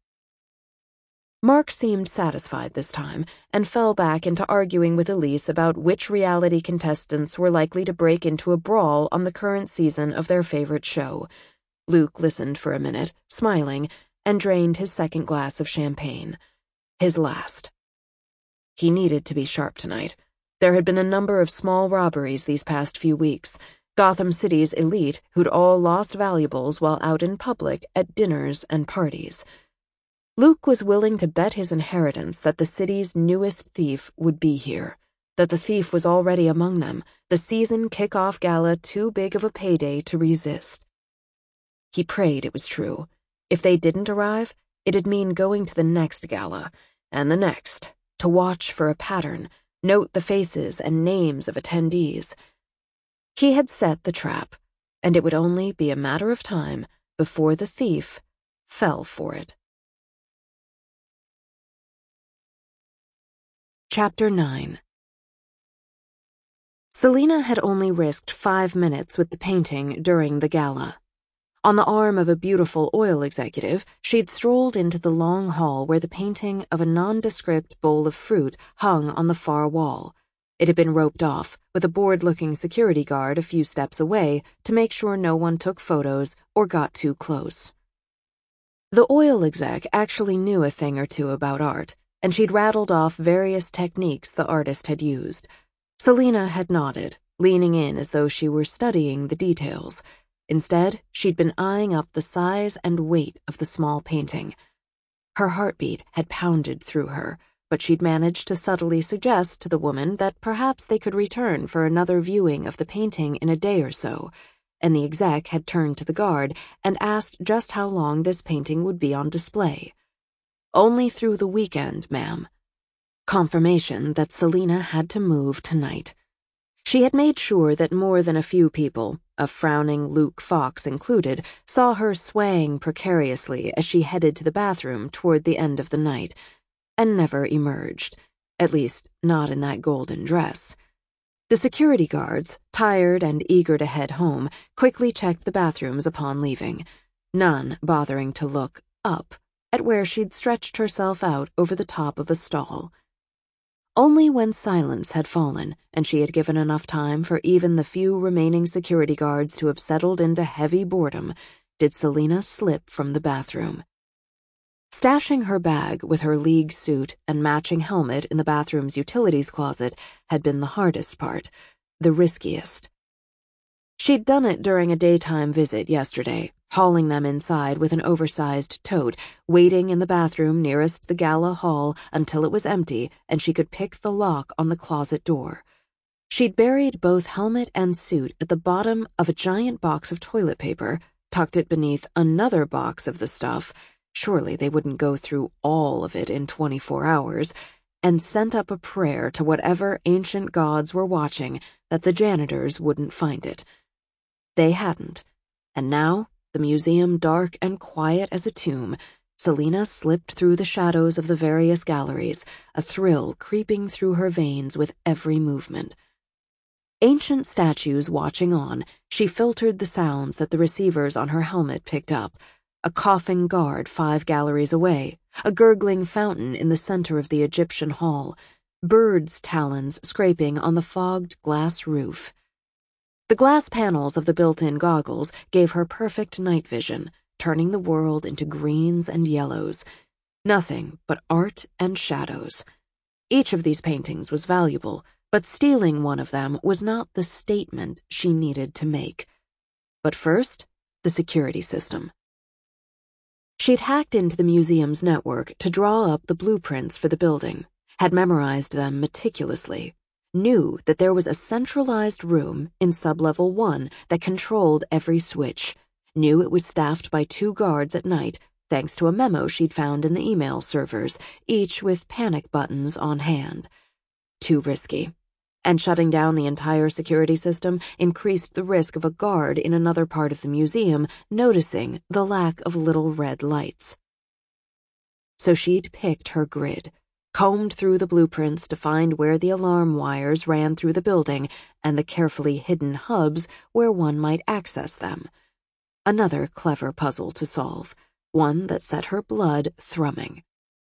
Mark seemed satisfied this time, and fell back into arguing with Elise about which reality contestants were likely to break into a brawl on the current season of their favorite show. Luke listened for a minute, smiling, and drained his second glass of champagne. His last. He needed to be sharp tonight. There had been a number of small robberies these past few weeks. Gotham City's elite who'd all lost valuables while out in public at dinners and parties. Luke was willing to bet his inheritance that the city's newest thief would be here, that the thief was already among them, the season kickoff gala too big of a payday to resist. He prayed it was true. If they didn't arrive, it'd mean going to the next gala, and the next, to watch for a pattern, note the faces and names of attendees. He had set the trap, and it would only be a matter of time before the thief fell for it. Chapter nine. Selina had only risked five minutes with the painting during the gala. On the arm of a beautiful oil executive, she'd strolled into the long hall where the painting of a nondescript bowl of fruit hung on the far wall. It had been roped off, with a bored-looking security guard a few steps away to make sure no one took photos or got too close. The oil exec actually knew a thing or two about art, and she'd rattled off various techniques the artist had used. Selina had nodded, leaning in as though she were studying the details. Instead, she'd been eyeing up the size and weight of the small painting. Her heartbeat had pounded through her, but she'd managed to subtly suggest to the woman that perhaps they could return for another viewing of the painting in a day or so, and the exec had turned to the guard and asked just how long this painting would be on display. "Only through the weekend, ma'am." Confirmation that Selina had to move tonight. She had made sure that more than a few people, a frowning Luke Fox included, saw her swaying precariously as she headed to the bathroom toward the end of the night, and never emerged, at least not in that golden dress. The security guards, tired and eager to head home, quickly checked the bathrooms upon leaving, none bothering to look up at where she'd stretched herself out over the top of a stall. Only when silence had fallen, and she had given enough time for even the few remaining security guards to have settled into heavy boredom, did Selina slip from the bathroom. Stashing her bag with her league suit and matching helmet in the bathroom's utilities closet had been the hardest part, the riskiest. She'd done it during a daytime visit yesterday, hauling them inside with an oversized tote, waiting in the bathroom nearest the gala hall until it was empty and she could pick the lock on the closet door. She'd buried both helmet and suit at the bottom of a giant box of toilet paper, tucked it beneath another box of the stuff — surely they wouldn't go through all of it in twenty-four hours — and sent up a prayer to whatever ancient gods were watching that the janitors wouldn't find it. They hadn't, and now, the museum dark and quiet as a tomb, Selina slipped through the shadows of the various galleries, a thrill creeping through her veins with every movement. Ancient statues watching on, she filtered the sounds that the receivers on her helmet picked up: a coughing guard five galleries away, a gurgling fountain in the center of the Egyptian hall, birds' talons scraping on the fogged glass roof. The glass panels of the built-in goggles gave her perfect night vision, turning the world into greens and yellows. Nothing but art and shadows. Each of these paintings was valuable, but stealing one of them was not the statement she needed to make. But first, the security system. She'd hacked into the museum's network to draw up the blueprints for the building, had memorized them meticulously, knew that there was a centralized room in sublevel one that controlled every switch, knew it was staffed by two guards at night, thanks to a memo she'd found in the email servers, each with panic buttons on hand. Too risky. And shutting down the entire security system increased the risk of a guard in another part of the museum noticing the lack of little red lights. So she'd picked her grid, combed through the blueprints to find where the alarm wires ran through the building and the carefully hidden hubs where one might access them. Another clever puzzle to solve, one that set her blood thrumming.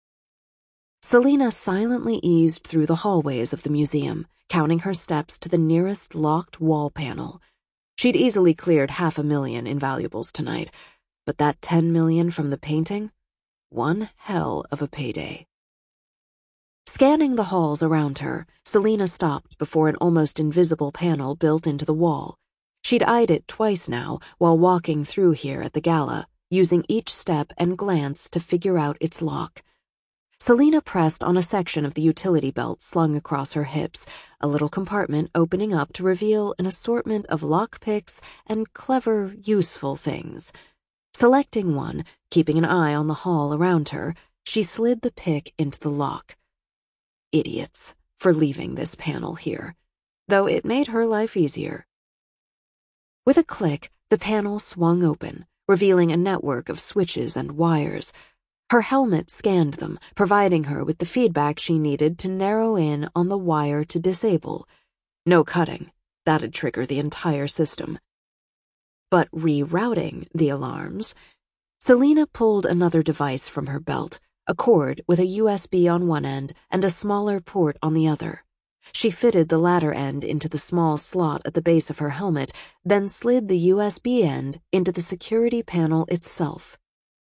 Selina silently eased through the hallways of the museum, counting her steps to the nearest locked wall panel. She'd easily cleared half a million in valuables tonight, but that ten million from the painting? One hell of a payday. Scanning the halls around her, Selina stopped before an almost invisible panel built into the wall. She'd eyed it twice now while walking through here at the gala, using each step and glance to figure out its lock. Selina pressed on a section of the utility belt slung across her hips, a little compartment opening up to reveal an assortment of lockpicks and clever, useful things. Selecting one, keeping an eye on the hall around her, she slid the pick into the lock. Idiots for leaving this panel here, though it made her life easier. With a click, the panel swung open, revealing a network of switches and wires. Her helmet scanned them, providing her with the feedback she needed to narrow in on the wire to disable. No cutting. That'd trigger the entire system. But rerouting the alarms. Selina pulled another device from her belt, a cord with a U S B on one end and a smaller port on the other. She fitted the latter end into the small slot at the base of her helmet, then slid the U S B end into the security panel itself.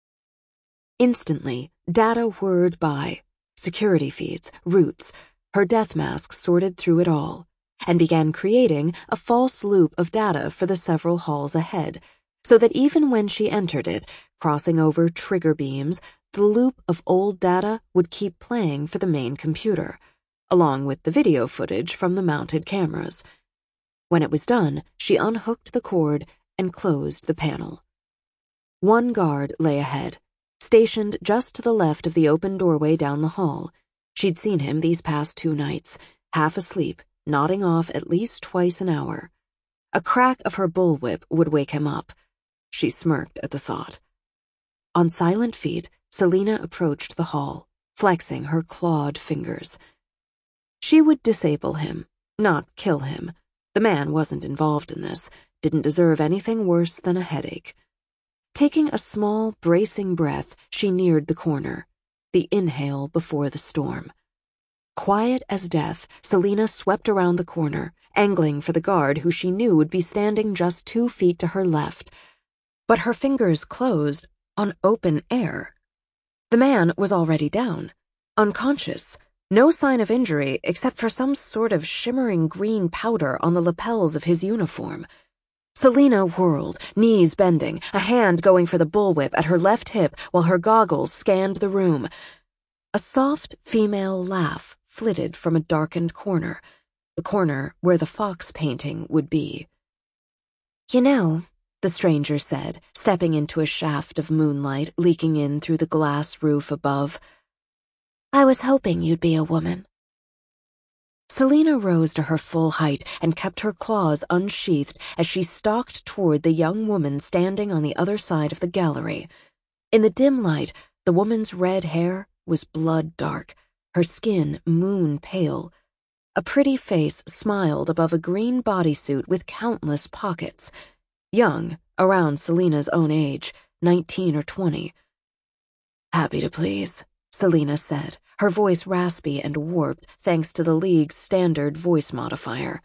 Instantly, data whirred by, security feeds, routes, her death mask sorted through it all, and began creating a false loop of data for the several halls ahead, so that even when she entered it, crossing over trigger beams, the loop of old data would keep playing for the main computer, along with the video footage from the mounted cameras. When it was done, she unhooked the cord and closed the panel. One guard lay ahead, stationed just to the left of the open doorway down the hall. She'd seen him these past two nights, half asleep, nodding off at least twice an hour. A crack of her bullwhip would wake him up. She smirked at the thought. On silent feet, Selina approached the hall, flexing her clawed fingers. She would disable him, not kill him. The man wasn't involved in this, didn't deserve anything worse than a headache. Taking a small, bracing breath, she neared the corner, the inhale before the storm. Quiet as death, Selina swept around the corner, angling for the guard who she knew would be standing just two feet to her left. But her fingers closed on open air. The man was already down, unconscious, no sign of injury except for some sort of shimmering green powder on the lapels of his uniform. Selina whirled, knees bending, a hand going for the bullwhip at her left hip while her goggles scanned the room. A soft female laugh flitted from a darkened corner, the corner where the fox painting would be. "You know," the stranger said, stepping into a shaft of moonlight leaking in through the glass roof above, "I was hoping you'd be a woman." Selina rose to her full height and kept her claws unsheathed as she stalked toward the young woman standing on the other side of the gallery. In the dim light, the woman's red hair was blood dark, her skin moon pale. A pretty face smiled above a green bodysuit with countless pockets. Young, around Selina's own age, nineteen or twenty. "Happy to please," Selina said, her voice raspy and warped thanks to the League's standard voice modifier.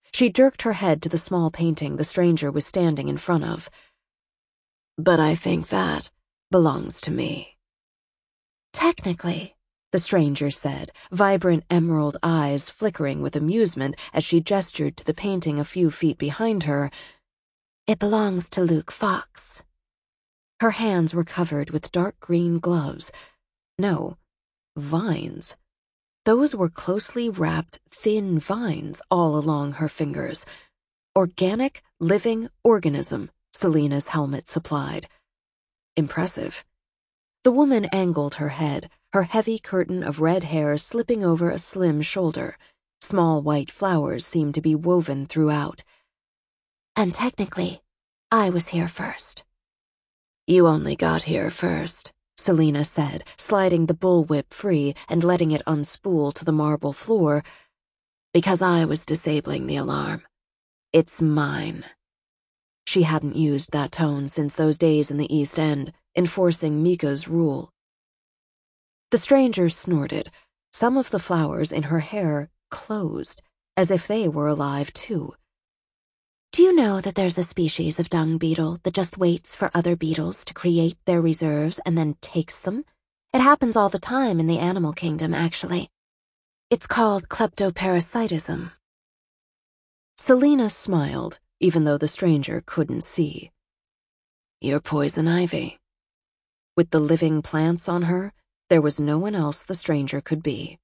She jerked her head to the small painting the stranger was standing in front of. But I think that belongs to me. Technically, the stranger said, vibrant emerald eyes flickering with amusement as she gestured to the painting a few feet behind her, it belongs to Luke Fox. Her hands were covered with dark green gloves. No, vines. Those were closely wrapped, thin vines all along her fingers. Organic, living organism, Selena's helmet supplied. Impressive. The woman angled her head, her heavy curtain of red hair slipping over a slim shoulder. Small white flowers seemed to be woven throughout. And technically, I was here first. You only got here first, Selena said, sliding the bullwhip free and letting it unspool to the marble floor, because I was disabling the alarm. It's mine. She hadn't used that tone since those days in the East End, enforcing Mika's rule. The stranger snorted. Some of the flowers in her hair closed, as if they were alive too. Do you know that there's a species of dung beetle that just waits for other beetles to create their reserves and then takes them? It happens all the time in the animal kingdom, actually. It's called kleptoparasitism. Selena smiled, even though the stranger couldn't see. You're poison ivy. With the living plants on her, there was no one else the stranger could be.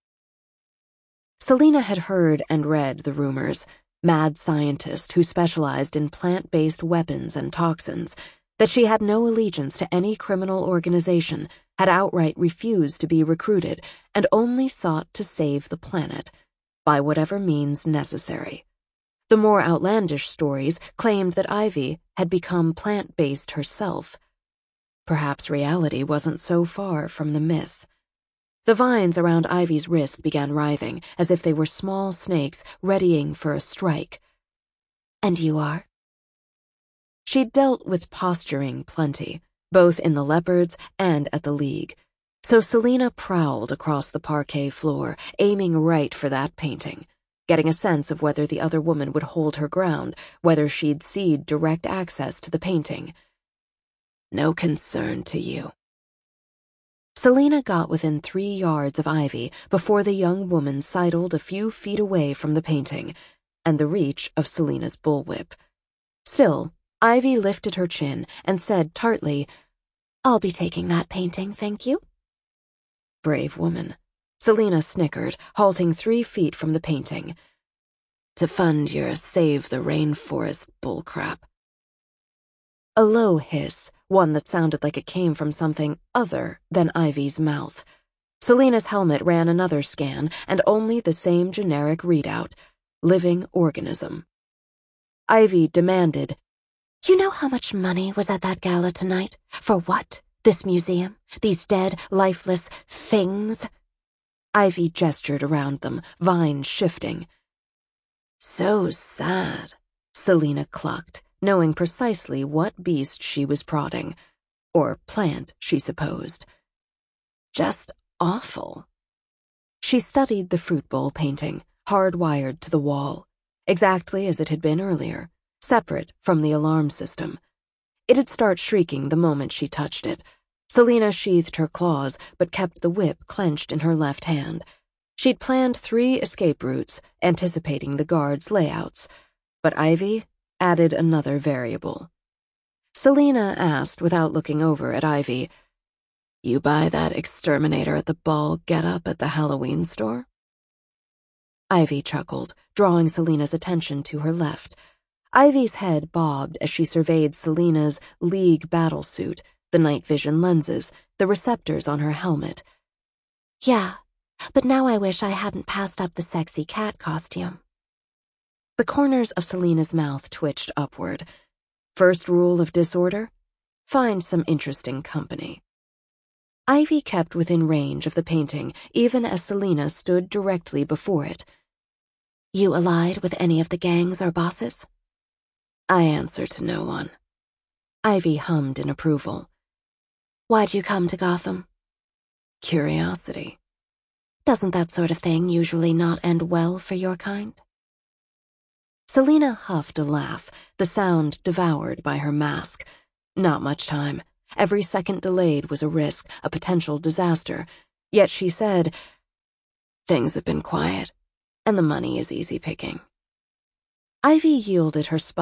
Selena had heard and read the rumors, mad scientist who specialized in plant-based weapons and toxins, that she had no allegiance to any criminal organization, had outright refused to be recruited, and only sought to save the planet, by whatever means necessary. The more outlandish stories claimed that Ivy had become plant-based herself. Perhaps reality wasn't so far from the myth. The vines around Ivy's wrist began writhing, as if they were small snakes readying for a strike. And you are? She'd dealt with posturing plenty, both in the Leopards and at the League, so Selena prowled across the parquet floor, aiming right for that painting, getting a sense of whether the other woman would hold her ground, whether she'd cede direct access to the painting. No concern to you. Selena got within three yards of Ivy before the young woman sidled a few feet away from the painting and the reach of Selena's bullwhip. Still, Ivy lifted her chin and said tartly, I'll be taking that painting, thank you. Brave woman. Selena snickered, halting three feet from the painting. To fund your Save the Rainforest bullcrap. A low hiss, one that sounded like it came from something other than Ivy's mouth. Selena's helmet ran another scan, and only the same generic readout, living organism. Ivy demanded, You know how much money was at that gala tonight? For what? This museum? These dead, lifeless things? Ivy gestured around them, vines shifting. So sad, Selena clucked, knowing precisely what beast she was prodding. Or plant, she supposed. Just awful. She studied the fruit bowl painting, hardwired to the wall, exactly as it had been earlier, separate from the alarm system. It'd start shrieking the moment she touched it. Selena sheathed her claws, but kept the whip clenched in her left hand. She'd planned three escape routes, anticipating the guards' layouts, but Ivy added another variable. Selena asked without looking over at Ivy, You buy that exterminator at the ball get-up at the Halloween store? Ivy chuckled, drawing Selena's attention to her left. Ivy's head bobbed as she surveyed Selena's League battlesuit, the night vision lenses, the receptors on her helmet. Yeah, but now I wish I hadn't passed up the sexy cat costume. The corners of Selena's mouth twitched upward. First rule of disorder? Find some interesting company. Ivy kept within range of the painting, even as Selena stood directly before it. You allied with any of the gangs or bosses? I answer to no one. Ivy hummed in approval. Why'd you come to Gotham? Curiosity. Doesn't that sort of thing usually not end well for your kind? Selina huffed a laugh, the sound devoured by her mask. Not much time. Every second delayed was a risk, a potential disaster. Yet she said, "Things have been quiet, and the money is easy picking." Ivy yielded her spot.